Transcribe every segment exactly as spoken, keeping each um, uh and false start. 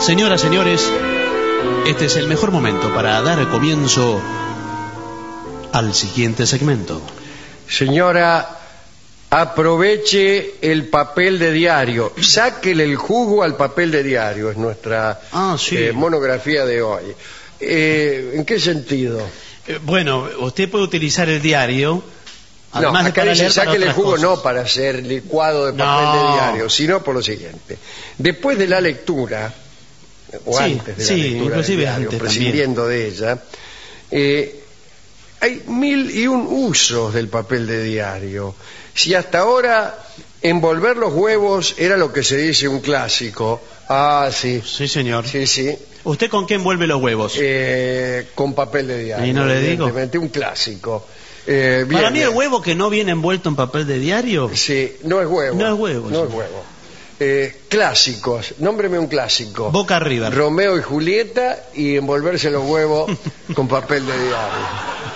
Señoras, señores, este es el mejor momento para dar comienzo al siguiente segmento. Señora, aproveche el papel de diario, sáquele el jugo al papel de diario, es nuestra ah, sí. eh, monografía de hoy. Eh, ¿En qué sentido? Eh, bueno, usted puede utilizar el diario. No, Además acá de dice sáquele el jugo cosas. No para hacer licuado de papel No. de diario, sino por lo siguiente. Después de la lectura, o Sí, antes de sí, la lectura inclusive del diario, antes prescindiendo también de ella, eh, hay mil y un usos del papel de diario. Si hasta ahora envolver los huevos era lo que se dice un clásico, ah, sí. Sí, señor. Sí, sí. ¿Usted con qué envuelve los huevos? Eh, con papel de diario. ¿Y no le digo? Evidentemente, un clásico. Eh, bien, Para mí el bien. huevo que no viene envuelto en papel de diario. Sí, no es huevo. No es huevo, No sí. es huevo. Eh, clásicos, nómbreme un clásico. Boca arriba. Romeo y Julieta y envolverse los huevos con papel de diario.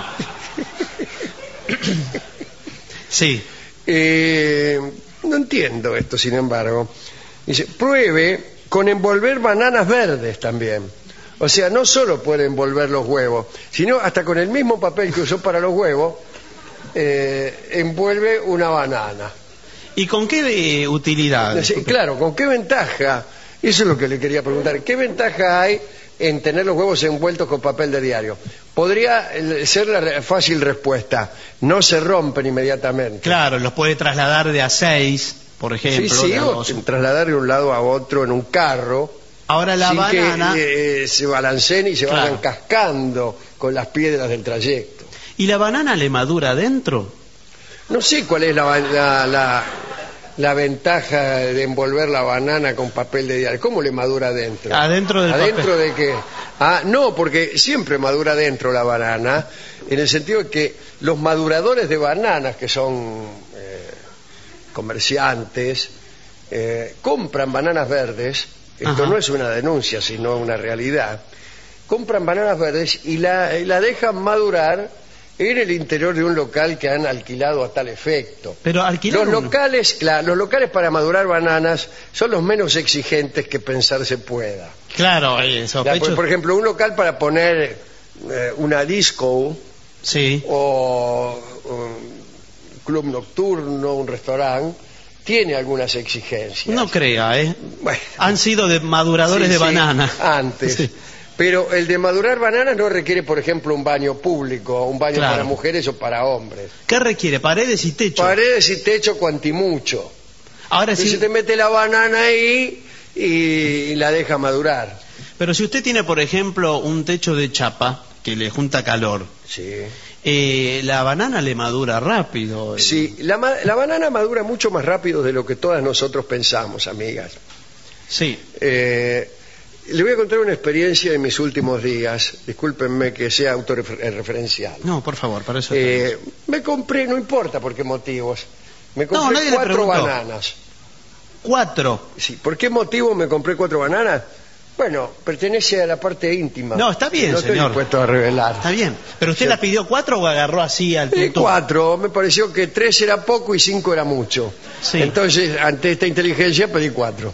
Sí. Eh, no entiendo esto, sin embargo. Dice, pruebe con envolver bananas verdes también. O sea, no solo puede envolver los huevos, sino hasta con el mismo papel que usó para los huevos, eh, envuelve una banana. ¿Y con qué eh, utilidad? Sí, claro, ¿con qué ventaja? Eso es lo que le quería preguntar. ¿Qué ventaja hay en tener los huevos envueltos con papel de diario? Podría eh, ser la re- fácil respuesta. No se rompen inmediatamente. Claro, los puede trasladar de a seis, por ejemplo. Sí, sí, de a o dos. trasladar de un lado a otro en un carro. Ahora la sin banana. que eh, se balanceen y se Claro. vayan cascando con las piedras del trayecto. ¿Y la banana le madura adentro? No sé cuál es la, ba- la, la, la ventaja de envolver la banana con papel de diario. ¿Cómo le madura adentro? Adentro del ¿Adentro papel. de qué? Ah, no, porque siempre madura adentro la banana, en el sentido de que los maduradores de bananas, que son eh, comerciantes, eh, compran bananas verdes. Esto Ajá. no es una denuncia, sino una realidad. Compran bananas verdes y la, y la dejan madurar en el interior de un local que han alquilado a tal efecto. Pero alquilar Los uno. locales, claro, los locales para madurar bananas son los menos exigentes que pensar se pueda. Claro, eh, Ya, sospecho. por, por ejemplo, un local para poner eh, una disco Sí. o un club nocturno, un restaurante, tiene algunas exigencias. No crea, ¿eh? Bueno, Han sido de maduradores sí, de sí, banana. Antes. Sí. Pero el de madurar bananas no requiere, por ejemplo, un baño público, un baño Claro. para mujeres o para hombres. ¿Qué requiere? Paredes y techo. Paredes y techo cuantimucho. Ahora Entonces sí. te mete la banana ahí y la deja madurar. Pero si usted tiene, por ejemplo, un techo de chapa que le junta calor, Sí. eh, la banana le madura rápido. Sí, la, ma- la banana madura mucho más rápido de lo que todas nosotros pensamos, amigas. Sí. Eh, le voy a contar una experiencia de mis últimos días. Discúlpenme que sea autorreferencial. No, por favor, para eso. Eh, me compré, no importa por qué motivos, me No, compré nadie le cuatro preguntó. bananas. Cuatro. Sí, ¿por qué motivo me compré cuatro bananas? Bueno, pertenece a la parte íntima. No, está bien, no señor. estoy dispuesto a revelar. Está bien. ¿Pero usted Sí. la pidió cuatro o agarró así al Eh, punto? cuatro, me pareció que tres era poco y cinco era mucho. Sí. Entonces, ante esta inteligencia pedí cuatro.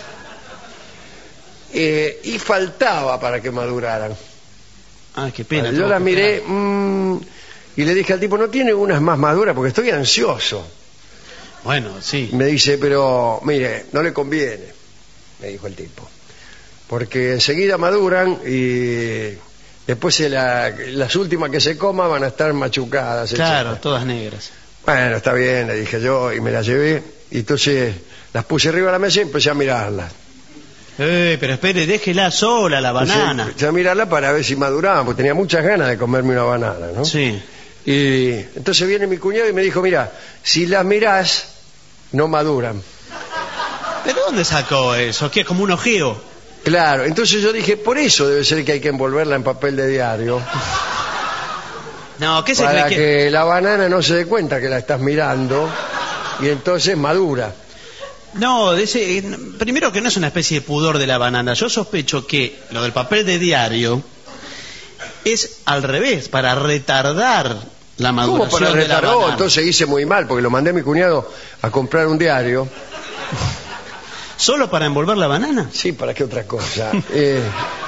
Eh, y faltaba para que maduraran. Ah, qué pena. Yo tuvo la que miré esperar. mm, y le dije al tipo, ¿no tiene unas más maduras? Porque estoy ansioso. Bueno, sí. Me dice, pero mire, no le conviene, me dijo el tipo. Porque enseguida maduran y después se la- las últimas que se coman van a estar machucadas. Claro, etcétera. todas negras. Bueno, está bien, le dije yo, y me las llevé. Y entonces las puse arriba de la mesa y empecé a mirarlas. Eh, pero espere, déjela sola la Entonces, banana. empecé a mirarlas para ver si maduraban, porque tenía muchas ganas de comerme una banana, ¿no? Sí. Y entonces viene mi cuñado y me dijo, mira, si las mirás, no maduran. ¿Pero dónde sacó eso? ¿Qué? ¿Como un ojeo? Claro, entonces yo dije, por eso debe ser que hay que envolverla en papel de diario, No, ¿qué se para cree que... que...? la banana no se dé cuenta que la estás mirando y entonces madura. No, de ese- primero que no es una especie de pudor de la banana. Yo sospecho que lo del papel de diario es al revés, para retardar la ¿Cómo maduración para de la retardar? banana. Entonces hice muy mal, porque lo mandé a mi cuñado a comprar un diario. ¿Solo para envolver la banana? Sí, ¿para qué otra cosa? Eh,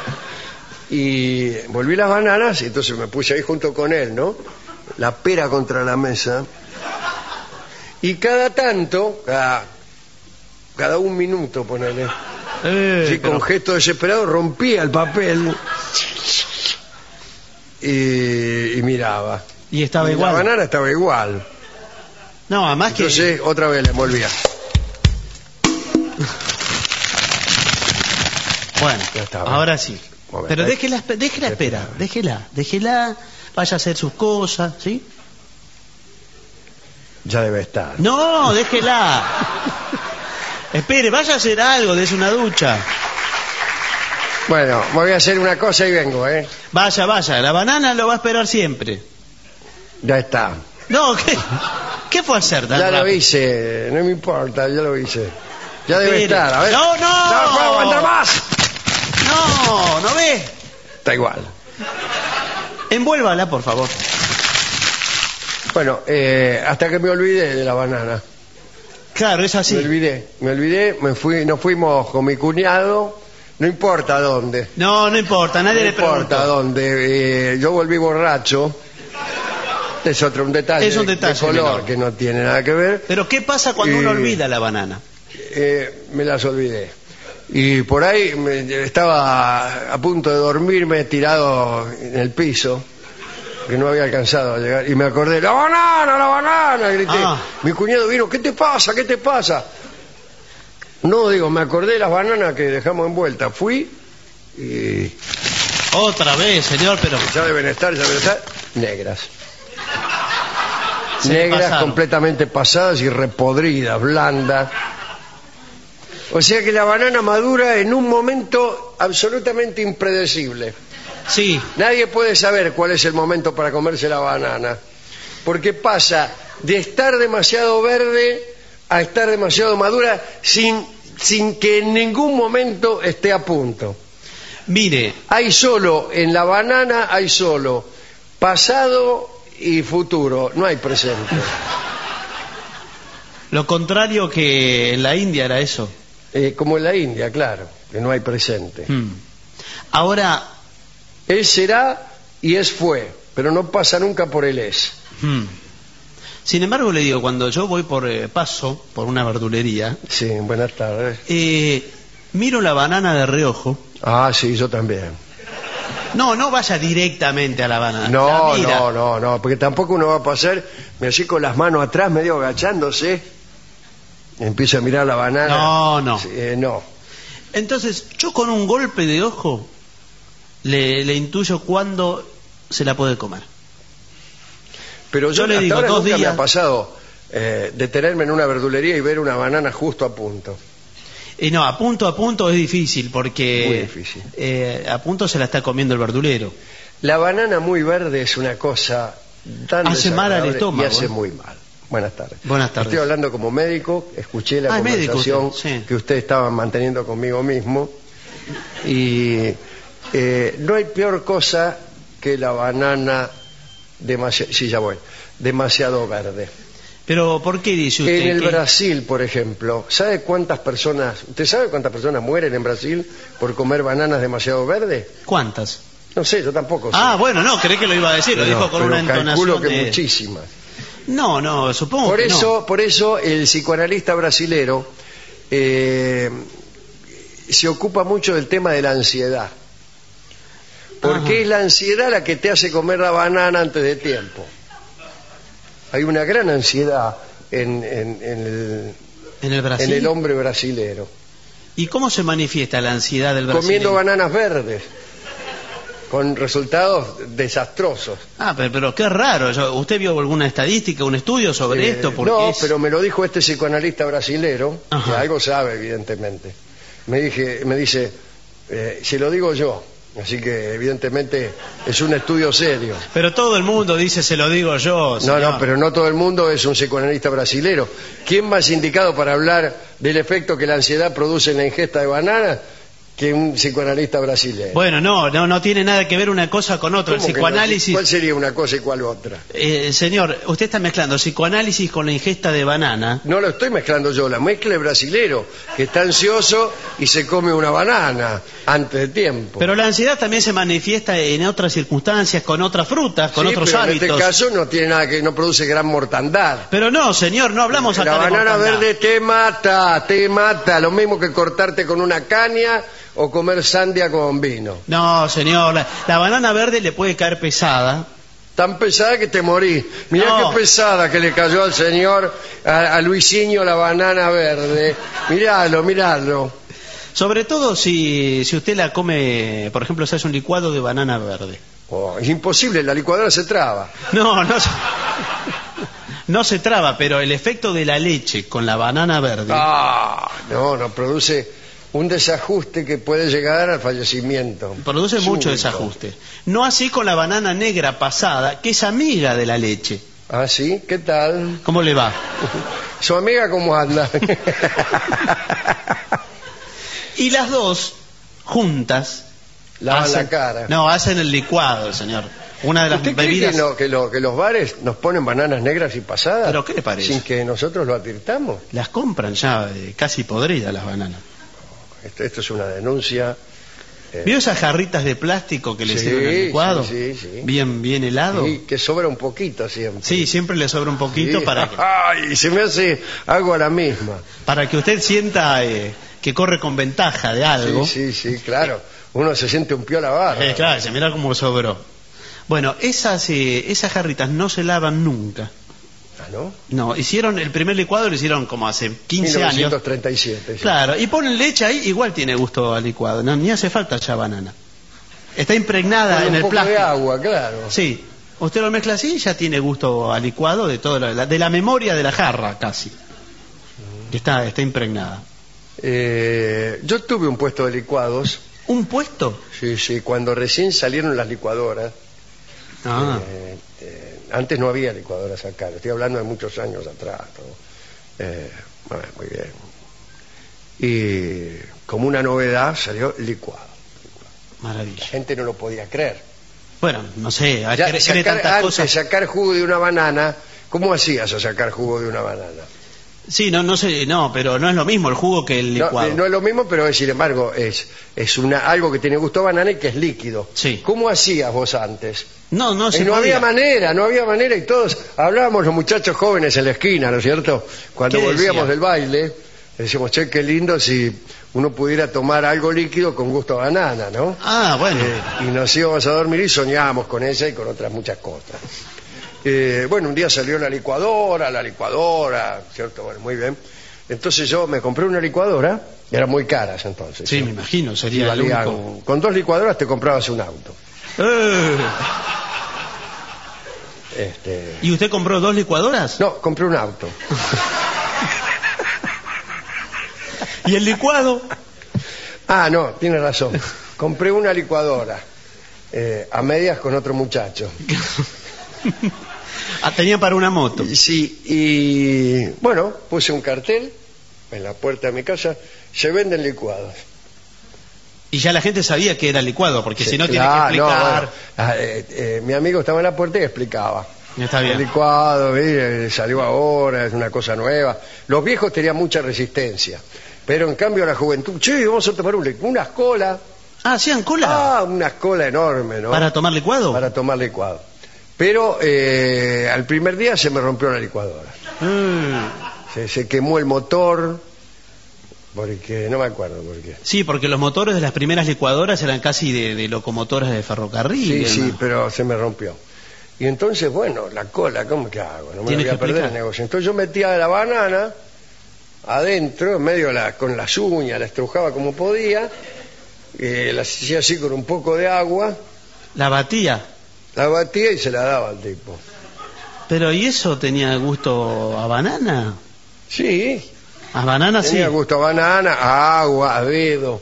y volví las bananas y entonces me puse ahí junto con él, ¿no? La pera contra la mesa. Y cada tanto, cada, cada un minuto, ponele, Eh, sí, pero- con gesto desesperado rompía el papel y, y miraba. Y estaba Y igual. la banana estaba igual. No, además que... Entonces otra vez le envolvía. Bueno, Ya está, ahora sí. Momento, Pero ¿eh? déjela, déjela espera, déjela, déjela, vaya a hacer sus cosas, ¿sí? Ya debe estar. No, déjela. Espere, vaya a hacer algo, des una ducha. Bueno, voy a hacer una cosa y vengo, ¿eh? Vaya, vaya, la banana lo va a esperar siempre. Ya está. No, ¿qué, qué fue a hacer tan Ya lo rápido? hice, no me importa, ya lo hice. Ya debe Espere. estar, a ver. No, no. No puedo aguantar más. No, ¿no ve? Está igual. Envuélvala, por favor. Bueno, eh, hasta que me olvidé de la banana. Claro, es Me así. olvidé, me olvidé, me fui, nos fuimos con mi cuñado, no importa dónde. No, no importa, nadie No le importa pregunta. dónde. eh, yo volví borracho. Es otro, un detalle, Es un de- detalle de color menor. que no tiene nada que ver. Pero ¿qué pasa cuando Y- uno olvida la banana? Eh, me las olvidé. Y por ahí me- estaba a punto de dormirme tirado en el piso, que no había alcanzado a llegar. Y me acordé, ¡la banana, la banana! Grité. Ah. Mi cuñado vino, ¿qué te pasa? ¿Qué te pasa? No, digo, me acordé de las bananas que dejamos envueltas. Fui y Otra vez, señor, pero... ya deben estar, ya deben estar, negras. Se negras, pasaron. completamente pasadas y repodridas, blandas. O sea que la banana madura en un momento absolutamente impredecible. Sí, Nadie puede saber cuál es el momento para comerse la banana, porque pasa de estar demasiado verde a estar demasiado madura sin, sin que en ningún momento esté a punto. mire, Hay solo, en la banana hay solo pasado y futuro, no hay presente. lo contrario que en la India era eso. Eh, como en la India, claro, que no hay presente. Hmm. Ahora, Es será y es fue, pero no pasa nunca por el es. hmm. sin embargo le digo, cuando yo voy por eh, paso, por una verdulería, Sí, buenas tardes. eh, miro la banana de reojo. Ah, sí, yo también. No, no vaya directamente a la banana. No, la mira. no, no, no, porque tampoco uno va a pasar, me así con las manos atrás, medio agachándose, empieza a mirar la banana. No, no. Sí, eh, no. Entonces, yo con un golpe de ojo le, le intuyo cuándo se la puede comer. Pero yo, Yo le hasta digo, ahora dos nunca me días. ha pasado eh, detenerme en una verdulería y ver una banana justo a punto. Y no, a punto a punto es difícil porque Muy difícil. eh, a punto se la está comiendo el verdulero. La banana muy verde es una cosa tan Hace mal al desagradable estómago, y hace ¿eh? muy mal. Buenas tardes. Buenas tardes. Estoy hablando como médico, escuché la Ah, médico conversación usted, sí. que usted estaba manteniendo conmigo mismo y eh, no hay peor cosa que la banana demasiado, sí, ya voy, demasiado verde. Pero ¿por qué dice usted En el que- Brasil, por ejemplo, ¿sabe cuántas personas, usted sabe cuántas personas mueren en Brasil por comer bananas demasiado verdes? ¿Cuántas? No sé, yo tampoco sé. Ah, bueno, no, creí que lo iba a decir, lo Pero- dijo con pero una calculo entonación que de... muchísimas. No, no, supongo Por que eso, no. por eso el psicoanalista brasilero eh, se ocupa mucho del tema de la ansiedad. Porque Ajá. es la ansiedad la que te hace comer la banana antes de tiempo. Hay una gran ansiedad en, en- en el, En el Brasil. en el hombre brasilero. ¿Y cómo se manifiesta la ansiedad del Brasil? Comiendo bananas verdes, con resultados desastrosos. Ah, pero, pero qué raro. Yo- ¿Usted vio alguna estadística, un estudio sobre Eh, esto? Porque no, es- pero me lo dijo este psicoanalista brasilero, que Ajá. algo sabe, evidentemente. Me, dije, me dice, eh, se lo digo yo, así que evidentemente es un estudio serio. Pero todo el mundo dice, se lo digo yo. No, señor. no, pero no todo el mundo es un psicoanalista brasilero. ¿Quién más indicado para hablar del efecto que la ansiedad produce en la ingesta de bananas que un psicoanalista brasileño. Bueno, no, no, no tiene nada que ver una cosa con otra. El ¿Cómo que psicoanálisis. no? ¿Cuál sería una cosa y cuál otra? Eh, señor, usted está mezclando psicoanálisis con la ingesta de banana. No lo estoy mezclando yo, la mezcla es brasilero, que está ansioso y se come una banana antes de tiempo. Pero la ansiedad también se manifiesta en otras circunstancias, con otras frutas, con Sí, otros pero hábitos. en este caso no tiene nada que no produce gran mortandad. Pero no, señor, no hablamos acá La de banana mortandad. verde te mata, te mata, lo mismo que cortarte con una caña o comer sandia con vino. No, señor, la, la banana verde le puede caer pesada. Tan pesada que te morís. Mirá No. qué pesada que le cayó al señor, a, a Luisinho, la banana verde. Miralo, miralo. Sobre todo si, si usted la come, por ejemplo, se hace un licuado de banana verde. Oh, es imposible, la licuadora se traba. No, no se, no se traba, pero el efecto de la leche con la banana verde. Ah, no, no produce un desajuste que puede llegar al fallecimiento. Produce mucho Súbito. desajuste. No así con la banana negra pasada, que es amiga de la leche. Ah, ¿sí? ¿Qué tal? ¿Cómo le va? ¿Su amiga cómo anda? Y las dos, juntas... Lavan hacen- la cara. No, hacen el licuado, señor. Una de las ¿Usted cree bebidas... que, no- que lo- que los bares nos ponen bananas negras y pasadas? ¿Pero qué le parece? Sin que nosotros lo advirtamos. Las compran ya eh, casi podridas las bananas. Esto, esto es una denuncia. eh, ¿Vio esas jarritas de plástico que le Sí, sirven al licuado? sí, sí, sí. Bien, bien helado. sí, que sobra un poquito siempre. Sí, siempre le sobra un poquito Sí. para que, Ay, se me hace algo a la misma. para que usted sienta eh, que corre con ventaja de algo. Sí, sí, sí, claro. Uno se siente un piola barra. Eh, claro, se mira cómo sobró. Bueno, esas, eh, esas jarritas no se lavan nunca. Ah, ¿no? No, hicieron el primer licuado, lo hicieron como hace quince mil años. novecientos treinta y siete. Sí. Claro, y ponen leche ahí, igual tiene gusto al licuado. No, ni hace falta ya banana. Está impregnada Con en un el poco plástico. de agua, claro. Sí, usted lo mezcla así y ya tiene gusto a licuado de todo la, de la memoria de la jarra casi. Que está, está impregnada. Eh, yo tuve un puesto de licuados. ¿Un puesto? Sí, sí, cuando recién salieron las licuadoras. Ah, Eh, eh, antes no había licuadoras acá, estoy hablando de muchos años atrás. ¿no? Eh, bueno, muy bien. Y como una novedad salió licuado. La maravilla. gente no lo podía creer. Bueno, no sé, hay Ya, que sacar, tantas antes, cosas. sacar jugo de una banana, ¿cómo hacías a sacar jugo de una banana? Sí, no, no sé, no, pero no es lo mismo el jugo que el No, licuado. eh, no es lo mismo, pero sin embargo es, es una, algo que tiene gusto a banana y que es líquido. Sí. ¿Cómo hacías vos antes? No, no Eh, se no podía. había manera, no había manera y todos hablábamos los muchachos jóvenes en la esquina, ¿no es cierto? Cuando ¿Qué volvíamos decían? del baile, decíamos, che, qué lindo si uno pudiera tomar algo líquido con gusto a banana, ¿no? Ah, bueno. Eh, y nos íbamos a dormir y soñábamos con ella y con otras muchas cosas. Eh, bueno, un día salió la licuadora, la licuadora, ¿cierto? Bueno, muy bien. Entonces yo me compré una licuadora, eran muy caras entonces. Sí, ¿no? me imagino, Y sería el valían- único. con dos licuadoras te comprabas un auto. Eh, Este, ¿Y usted compró dos licuadoras? no, compré un auto. ¿Y el licuado? Ah, no, tiene razón. Compré una licuadora eh, a medias con otro muchacho. Ah, tenía para una moto. Y sí, y bueno, puse un cartel en la puerta de mi casa, se venden licuados. Y ya la gente sabía que era licuado, porque Sí, si no claro, tiene que explicar. no, bueno, ah, eh, eh, mi amigo estaba en la puerta y explicaba. Está bien. El licuado, mire, salió ahora, es una cosa nueva. Los viejos tenían mucha resistencia, pero en cambio la juventud, che, vamos a tomar un licuado, unas colas. Ah, hacían cola. Ah, unas colas enormes, ¿no? ¿Para tomar licuado? Para tomar licuado. Pero eh, al primer día se me rompió la licuadora. Mm. Se, se quemó el motor, porque no me acuerdo por qué. Sí, porque los motores de las primeras licuadoras eran casi de, de locomotoras de ferrocarril. Sí, sí, ¿no? pero se me rompió. Y entonces, bueno, la cola, ¿cómo que hago? No me Tiene voy a que perder explicar. el negocio. Entonces yo metía la banana adentro, en medio de la, con las uñas, la estrujaba como podía, eh, la hacía así con un poco de agua, La batía. la batía y se la daba al tipo. Pero ¿y eso tenía gusto a banana? Sí, A banana sí. tenía gusto a banana, a agua, a dedo.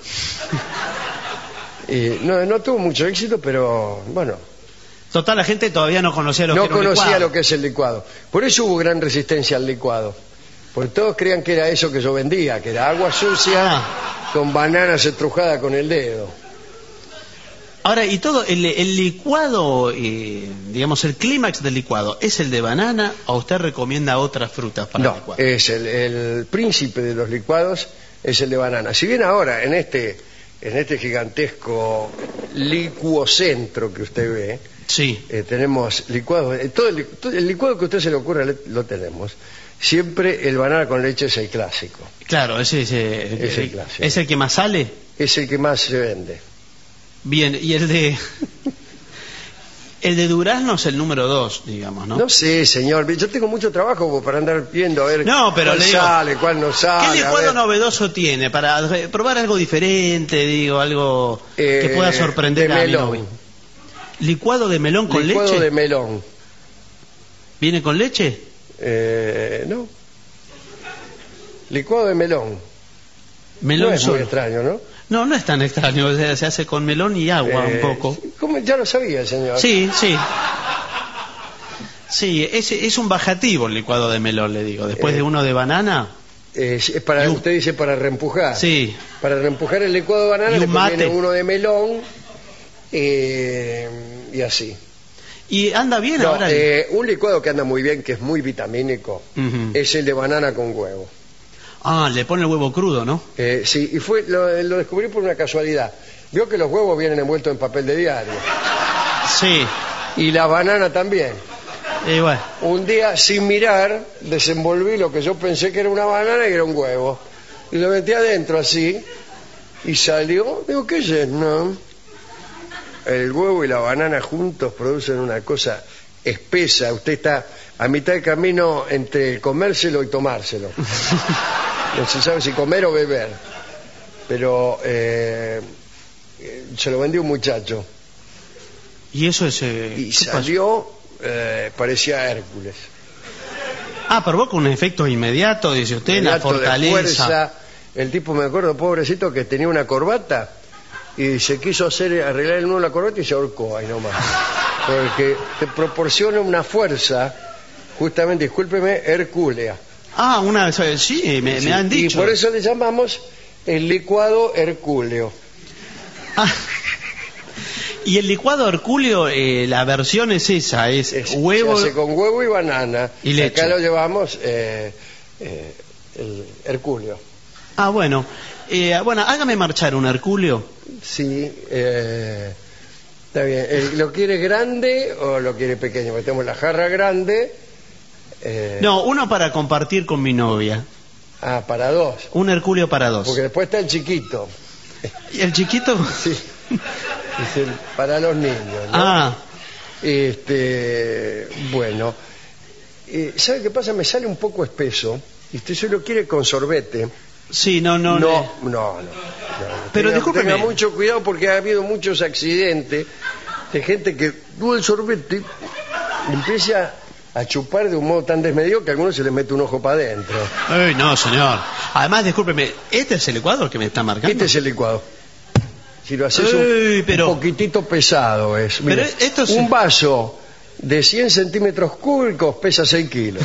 Y no, no tuvo mucho éxito, pero bueno, Total, la gente todavía no conocía lo no que era un conocía licuado. lo que es el licuado. Por eso hubo gran resistencia al licuado. Porque todos creían que era eso que yo vendía, que era agua sucia, Ah, con bananas estrujadas con el dedo. Ahora, y todo, el, el licuado, eh, digamos, el clímax del licuado, ¿es el de banana o usted recomienda otras frutas para No, el licuado? es el, el príncipe de los licuados, es el de banana. Si bien ahora, en este, en este gigantesco licuocentro que usted ve, Sí. eh, tenemos licuados, eh, todo, el, todo el licuado que a usted se le ocurra le- lo tenemos. Siempre el banana con leche es el clásico, Claro, ese, ese- Es el eh, clásico. es el que más sale. es el que más se vende. Bien, y el de... El de durazno es el número dos, digamos, ¿no? No sé, señor, yo tengo mucho trabajo para andar viendo a ver No, pero cuál le digo, sale, cuál no sale. ¿Qué a licuado ver. novedoso tiene para re- probar algo diferente, digo, algo que Eh, pueda sorprender de a mi melón. novia? ¿Licuado de melón con Licuado leche? de melón. ¿Viene con leche? Eh, no. Licuado de melón. Melón no es muy solo. extraño, ¿no? No, no es tan extraño, o sea, se hace con melón y agua Eh, un poco. ¿cómo? Ya lo sabía, señor. Sí, sí. Sí, es, es un bajativo el licuado de melón, le digo. Después Eh, de uno de banana, Eh, es para, Y un- usted dice para reempujar. sí. Para reempujar el licuado de banana Y le un conviene mate. uno de melón eh, y así. Y anda bien No, ahora. eh, un licuado que anda muy bien, que es muy vitamínico, Ujú. es el de banana con huevo. Ah, le pone el huevo crudo, ¿no? Eh, sí, y fue lo, lo descubrí por una casualidad. Vio que los huevos vienen envueltos en papel de diario. Sí. Y la banana también. Y bueno. Un día, sin mirar, desenvolví lo que yo pensé que era una banana y era un huevo. Y lo metí adentro así, y salió. Digo, ¿qué es? No. El huevo y la banana juntos producen una cosa espesa. Usted está a mitad de camino entre comérselo y tomárselo. No se sabe si comer o beber. Pero eh, eh, se lo vendió un muchacho. Y eso es... eh, Y ¿qué pasó? salió, eh, parecía Hércules. Ah, provoca un efecto inmediato, dice usted, la Inmediato de fortaleza. fuerza. El tipo, me acuerdo, pobrecito, que tenía una corbata y se quiso hacer arreglar el nudo de la corbata y se ahorcó ahí nomás. Porque te proporciona una fuerza, justamente, discúlpeme, hercúlea. Ah, una vez, sí, me, Sí, me han dicho. Y por eso le llamamos el licuado hercúleo. Ah. Y el licuado hercúleo, eh, la versión es esa, es, Es- huevo... Se hace con huevo y banana. Y leche. Acá lo llevamos eh, eh, el hercúleo. Ah, bueno. Eh, bueno, hágame marchar un hercúleo. Sí, eh, está bien. El- ¿Lo quiere grande o lo quiere pequeño? Porque tenemos la jarra grande. eh, No, uno para compartir con mi novia. Ah, para dos. Un hercúleo para dos. Porque después está el chiquito. ¿Y el chiquito? Sí. Es el para los niños, ¿no? Ah, Este, bueno. Eh, ¿Sabe qué pasa? Me sale un poco espeso. Y usted se lo quiere con sorbete. sí, no, no. No, le- no, no. no. Pero tenga, discúlpeme. tenga mucho cuidado porque ha habido muchos accidentes de gente que tuvo el sorbete y empieza a chupar de un modo tan desmedido que a algunos se les mete un ojo para adentro. Ay, no, señor. Además, discúlpeme, ¿este es el licuado que me está marcando? Este es el licuado. Si lo haces un, Ey, pero- un poquitito pesado es. Pero Mire, esto es- un vaso de cien centímetros cúbicos pesa seis kilos.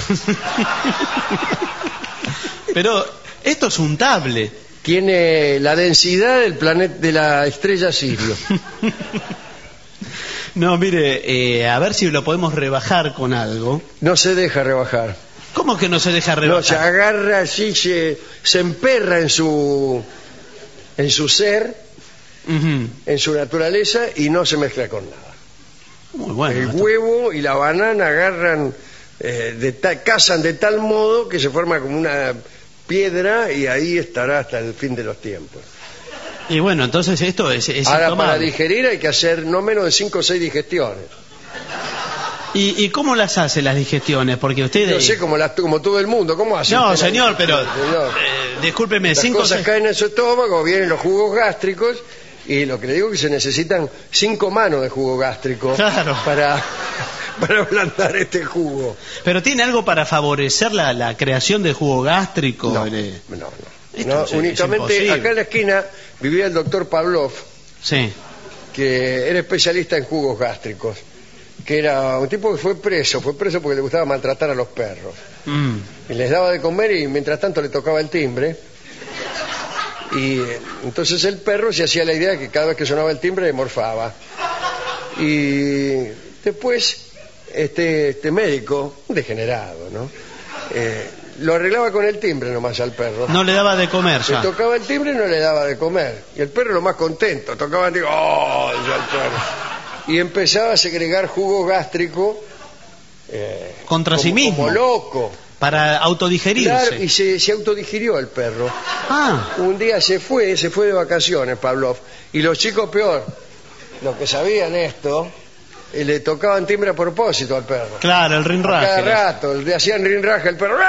Pero esto es untable. Tiene la densidad del planeta de la estrella Sirio. No, mire, eh, a ver si lo podemos rebajar con algo. No se deja rebajar. ¿Cómo que no se deja No, se rebajar? agarra así, se, se emperra en su en su ser, Ujú. en su naturaleza y no se mezcla con nada. Muy bueno. El esto. huevo y la banana agarran, eh, de ta- cazan de tal modo que se forma como una piedra y ahí estará hasta el fin de los tiempos. Y bueno, entonces esto es, es Ahora, para intomable. digerir hay que hacer no menos de cinco o seis digestiones. ¿Y, ¿Y cómo las hace las digestiones? Porque usted... No sé, como, las, como todo el mundo, ¿cómo hace? No, usted la señor, pero... digestión, señor? eh, discúlpeme, Las cinco... cosas seis- caen en su estómago, vienen los jugos gástricos y lo que le digo es que se necesitan cinco manos de jugo gástrico Claro. para, para ablandar este jugo. Pero ¿tiene algo para favorecer la, la creación de jugo gástrico? No, Eh, no, no. Esto No, es- es únicamente imposible. acá en la esquina vivía el doctor Pavlov, Sí. que era especialista en jugos gástricos, que era un tipo que fue preso, fue preso porque le gustaba maltratar a los perros. Mm. Y les daba de comer y mientras tanto le tocaba el timbre. Y eh, entonces el perro se hacía la idea que cada vez que sonaba el timbre morfaba. Y después este, este médico, un degenerado, ¿no? Eh, lo arreglaba con el timbre nomás al perro. No le daba de comer Se ya. tocaba el timbre y no le daba de comer. Y el perro lo más contento, tocaba el timbre, ¡oh! Decía el perro. Y empezaba a segregar jugo gástrico eh, Contra como, sí mismo. como loco. Para autodigerirse. Claro, y se, se autodigirió el perro. Ah, Un día se fue, se fue de vacaciones Pavlov. Y los chicos peor, los que sabían esto, eh, le tocaban timbre a propósito al perro. claro, el Cada rinraje. rato, le hacían rinraje al perro.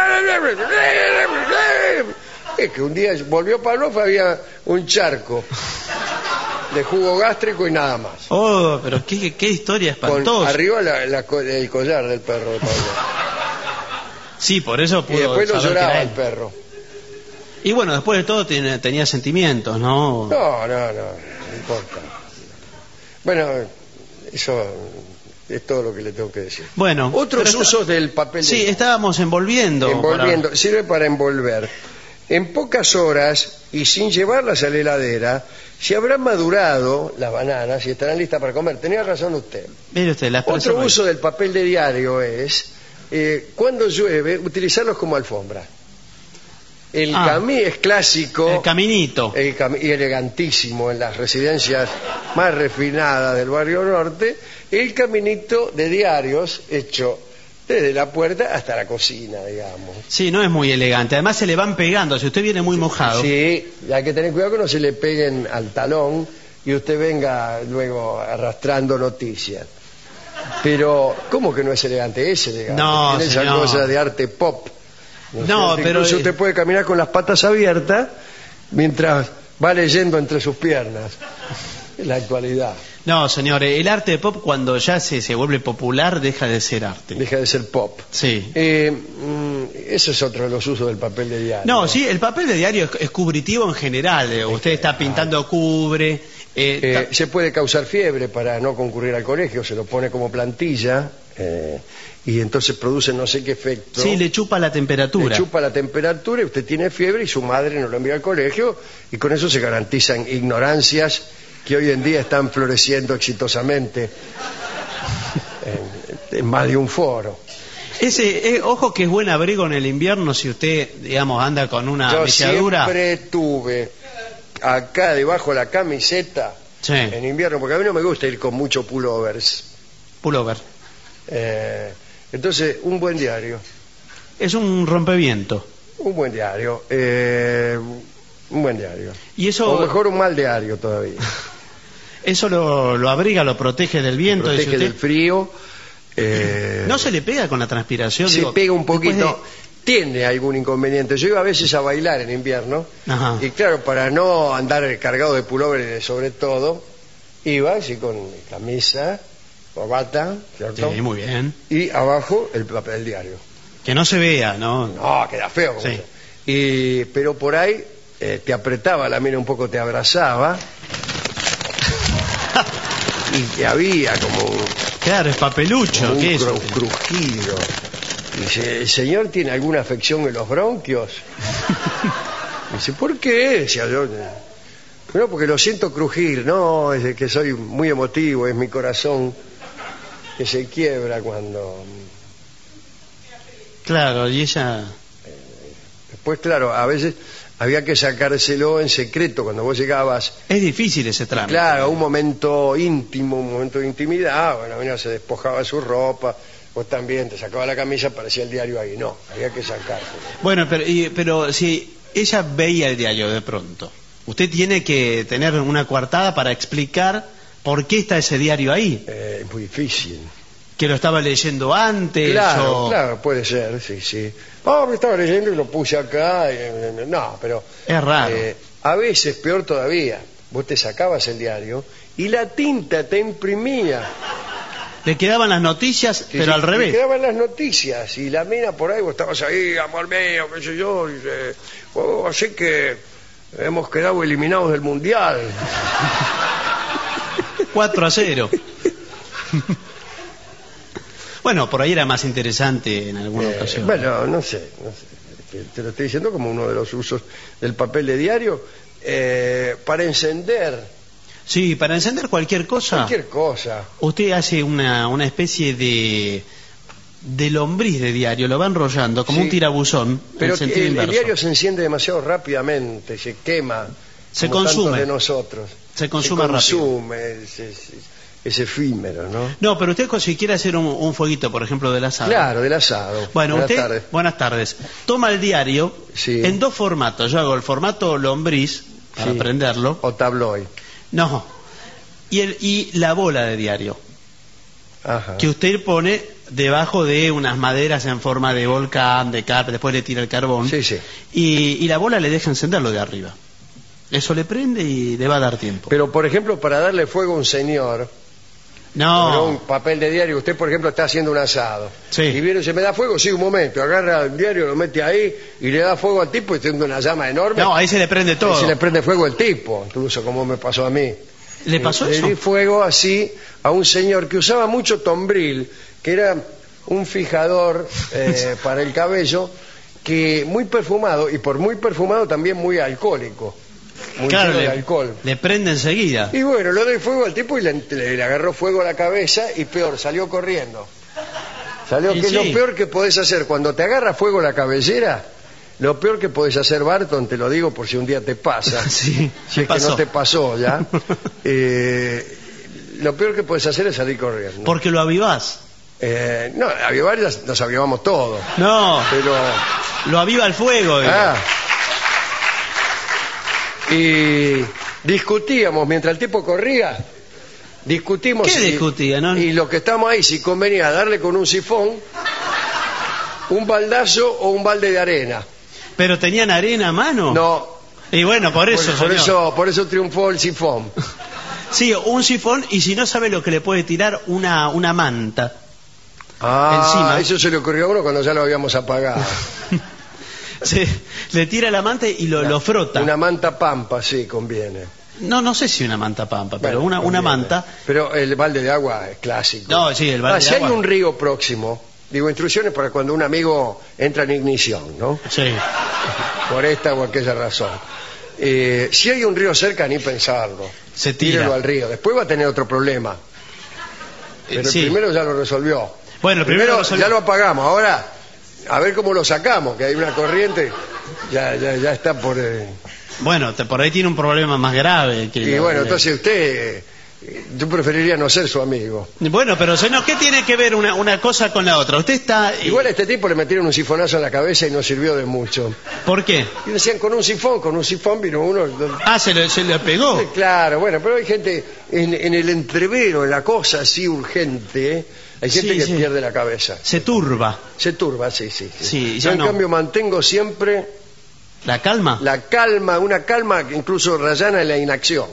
Es que un día volvió Pavlov, había un charco de jugo gástrico y nada más. Oh, pero qué, qué historia Con espantosa. arriba la- la co- el collar del perro de Pavlov. Sí, por eso Y pudo después lo saber que lloraba era el él. perro. Y bueno, después de todo tiene- tenía sentimientos, ¿no? No, no, no, no importa. Bueno, eso es todo lo que le tengo que decir. Bueno. Otros pero está- usos del papel de Sí, estábamos envolviendo. envolviendo, sirve para envolver. En pocas horas y sin llevarlas a la heladera, se habrán madurado las bananas y estarán listas para comer. Tenía razón usted. Mire usted, la expresión Otro fue- uso del papel de diario es, eh, cuando llueve, utilizarlos como alfombra. El Ah. camí es clásico. El caminito. El cam- y elegantísimo en las residencias más refinadas del barrio norte, el caminito de diarios hecho desde la puerta hasta la cocina, digamos. Sí, no es muy elegante. Además se le van pegando. Si usted viene muy mojado. Sí, y hay que tener cuidado que no se le peguen al talón y usted venga luego arrastrando noticias. Pero, ¿cómo que no es elegante? Es elegante. No, Tiene esa señor. cosa de arte pop. ¿No es No, cierto? pero- Incluso usted puede caminar con las patas abiertas mientras va leyendo entre sus piernas. En la actualidad. No, señor, el arte de pop cuando ya se, se vuelve popular deja de ser arte. Deja de ser pop. Sí. Eh, mm, ese es otro de los usos del papel de diario. No, sí, el papel de diario es, es cubritivo en general. eh, Usted está pintando cubre. eh, Eh, ta- se puede causar fiebre para no concurrir al colegio, se lo pone como plantilla eh, y entonces produce no sé qué efecto. sí, le chupa la temperatura. Le chupa la temperatura y usted tiene fiebre y su madre no lo envía al colegio y con eso se garantizan ignorancias que hoy en día están floreciendo exitosamente en, en más de un foro. Ese, eh, ojo que es buen abrigo en el invierno si usted, digamos, anda con una Yo mechadura. siempre tuve acá debajo de la camiseta Sí, en invierno, porque a mí no me gusta ir con mucho pullovers. pullover. Eh, entonces, un buen diario, Es un rompeviento. un buen diario, eh, un buen diario. Y eso, O mejor un mal diario todavía. eso lo, lo abriga, lo protege del viento. dice Protege del usted. frío. eh, No se le pega con la transpiración. se digo, pega un después poquito. Tiene algún inconveniente. Yo iba a veces a bailar en invierno de- Ajá. y claro, para no andar cargado de pullover sobre todo, iba así con camisa, corbata, ¿cierto? Sí, muy bien. Y abajo el papel del diario. Que no se vea, ¿no? No, queda feo. como Sí. sea. Y, pero por ahí eh, te apretaba la mina un poco, te abrazaba. Y que había como un, Claro, es papelucho. como un ¿Qué es? cru- crujido. Dice, ¿el señor tiene alguna afección en los bronquios? Dice, ¿por qué? Decía yo. Bueno, porque lo siento crujir, no, es de que soy muy emotivo, es mi corazón que se quiebra cuando... Claro, y ella... Después, claro, a veces había que sacárselo en secreto cuando vos llegabas, Es difícil ese trámite. claro, a un momento íntimo, un momento de intimidad, bueno, mira, se despojaba de su ropa, vos también te sacaba la camisa, aparecía el diario ahí, no, había que sacárselo. Bueno, pero, y- pero si ella veía el diario de pronto, usted tiene que tener una coartada para explicar por qué está ese diario ahí. Eh, es muy difícil. Que lo estaba leyendo antes. Claro, o- claro, puede ser, sí, sí. Oh, me estaba leyendo y lo puse acá, y, eh, no, pero... Es raro. eh, a veces, peor todavía, vos te sacabas el diario y la tinta te imprimía. Le quedaban las noticias, Sí, pero sí, al te revés. quedaban las noticias y la mina por ahí, vos estabas ahí, amor mío, qué sé yo, y dice, oh, así que hemos quedado eliminados del mundial. cuatro a cero. Bueno, por ahí era más interesante en alguna Eh, ocasión. bueno, no sé, no sé. Te, te lo estoy diciendo como uno de los usos del papel de diario. eh, para encender. Sí, para encender cualquier cosa. Cualquier cosa. Usted hace una, una especie de de lombriz de diario, lo va enrollando como Sí. un tirabuzón. Pero en sentido el, el inverso. diario se enciende demasiado rápidamente, se quema. Se como consume. tantos de nosotros. Se consume se rápido. consume, es, es- es efímero, ¿no? No, pero usted si quiere hacer un, un fueguito, por ejemplo, del asado. Claro, del asado. Bueno, Buenas usted, tardes. buenas tardes. Toma el diario Sí. en dos formatos. Yo hago el formato lombriz para Sí. prenderlo. O tabloid. No. Y, el, y la bola de diario, Ajá. que usted pone debajo de unas maderas en forma de volcán, de carpa, después le tira el carbón. Sí, sí. Y, y la bola le deja encenderlo de arriba. Eso le prende y le va a dar tiempo. Pero, por ejemplo, para darle fuego a un señor, con no. un papel de diario, usted, por ejemplo, está haciendo un asado. Sí. Y viene y se me da fuego, sí, un momento, agarra el diario, lo mete ahí y le da fuego al tipo y tiene una llama enorme. No, ahí se le prende Y todo. se le prende fuego el tipo, incluso como me pasó a mí. ¿Le pasó le, eso? Le di fuego así a un señor que usaba mucho tombril, que era un fijador eh, para el cabello, que muy perfumado, y por muy perfumado también muy alcohólico, muy Claro, lleno de le, alcohol. le prende enseguida. Y bueno, le doy fuego al tipo y le, le- le agarró fuego a la cabeza y peor, salió corriendo. Salió, Y que es lo sí. peor que podés hacer. Cuando te agarra fuego la cabellera, lo peor que podés hacer, Barton, te lo digo por si un día te pasa. Sí, Si me es que pasó. no te pasó ya. Eh, lo peor que podés hacer es salir corriendo. Porque lo avivás. Eh, no, avivar ya nos avivamos todos. No, Pero... lo aviva el fuego. digo. Ah. Y discutíamos mientras el tipo corría. Discutimos. ¿Qué si- discutía, no? Y lo que estamos ahí, si convenía darle con un sifón, un baldazo o un balde de arena. ¿Pero tenían arena a mano? No. Y bueno, por eso, por, por señor. eso, por eso triunfó el sifón. Sí, un sifón y si no sabe lo que le puede tirar, una, una manta. Ah, Encima. eso se le ocurrió a uno cuando ya lo habíamos apagado. Se, le tira la manta y lo, lo frota. Una manta pampa, sí, conviene. No, no sé si una manta pampa, pero Bueno, una, una conviene. manta. Pero el balde de agua es clásico. No, sí, el balde Ah, de si agua. hay un río próximo, digo, instrucciones para cuando un amigo entra en ignición, ¿no? Sí. Por esta o aquella razón. Eh, si hay un río cerca, ni pensarlo. Se tira. Tírelo al río. Después va a tener otro problema. Pero Sí. el primero ya lo resolvió. Bueno, el primero lo resolvió. ya lo apagamos. Ahora, a ver cómo lo sacamos, que hay una corriente. Ya, ya, ya está por... eh, Bueno, te- por ahí tiene un problema más grave. Que Y lo- bueno, le- entonces usted... eh, Yo preferiría no ser su amigo. Bueno, pero señor, ¿qué tiene que ver una, una cosa con la otra? Usted está... Igual a este tipo le metieron un sifonazo en la cabeza y no sirvió de mucho. ¿Por qué? Y decían, con un sifón, con un sifón vino uno... Ah, se le, se le pegó. Sí, claro, bueno, pero hay gente en, en el entrevero, en la cosa así urgente, ¿eh? Hay gente Sí, que sí. pierde la cabeza. Se turba. Se turba, sí, sí. sí. Sí, Yo ya en no. cambio mantengo siempre ¿La calma? la calma, una calma que incluso rayana en la inacción.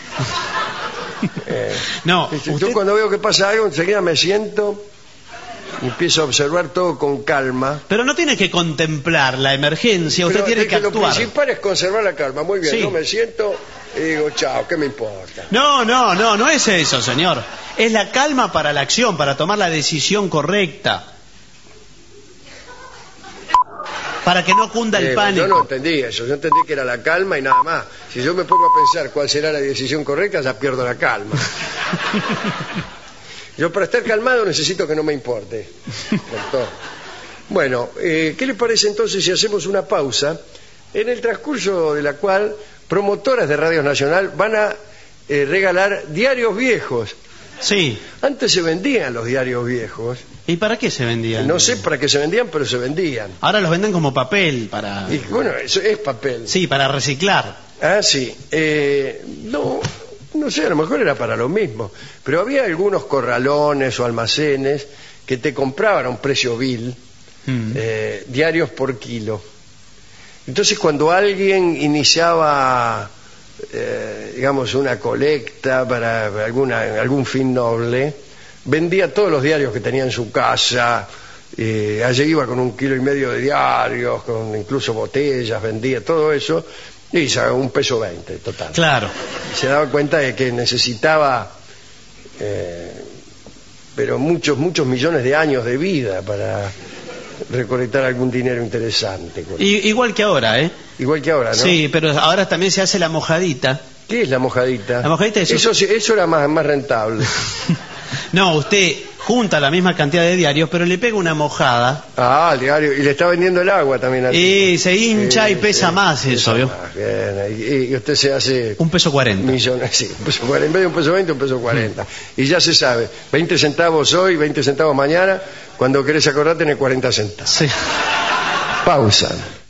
Eh, No, yo usted... cuando veo que pasa algo, enseguida me siento y empiezo a observar todo con calma. Pero no tiene que contemplar la emergencia, usted Pero tiene es que lo actuar. principal es conservar la calma. Muy bien, Sí. yo me siento y digo, chao, ¿qué me importa? No, no, no, no es eso, señor. Es la calma para la acción, para tomar la decisión correcta. Para que no cunda el Eh, pánico. Yo no entendí eso, yo entendí que era la calma y nada más. Si yo me pongo a pensar cuál será la decisión correcta, ya pierdo la calma. Yo para estar calmado necesito que no me importe, doctor. Bueno, eh, ¿qué le parece entonces si hacemos una pausa en el transcurso de la cual promotoras de Radio Nacional van a eh, regalar diarios viejos? Sí. Antes se vendían los diarios viejos. ¿Y para qué se vendían? No sé para qué se vendían, pero se vendían. Ahora los venden como papel para... Y bueno, eso es papel. Sí, para reciclar. Ah, sí. Eh, no, no sé, a lo mejor era para lo mismo. Pero había algunos corralones o almacenes que te compraban a un precio vil Mm. eh, diarios por kilo. Entonces, cuando alguien iniciaba, eh, digamos, una colecta para alguna, algún fin noble, vendía todos los diarios que tenía en su casa. Eh, allí iba con un kilo y medio de diarios, con incluso botellas, vendía todo eso. Y sacaba un peso veinte, total. Claro. Y se daba cuenta de que necesitaba, eh, pero muchos, muchos millones de años de vida para recolectar algún dinero interesante. Y, igual que ahora, ¿eh? Igual que ahora, ¿no? Sí, pero ahora también se hace la mojadita. ¿Qué es la mojadita? La mojadita es... Eso, eso era más, más rentable. No, usted junta la misma cantidad de diarios, pero le pega una mojada. Ah, al diario. Y le está vendiendo el agua también. Al y se hincha sí, y pesa sí, más eso, ¿vio? Bien. Y, y usted se hace... Un peso cuarenta. Millones, sí, un peso cuarenta. En vez de un peso veinte, un peso cuarenta. Mm. Y ya se sabe, veinte centavos hoy, veinte centavos mañana. Cuando querés acordar, tenés cuarenta centavos. Sí. Pausa.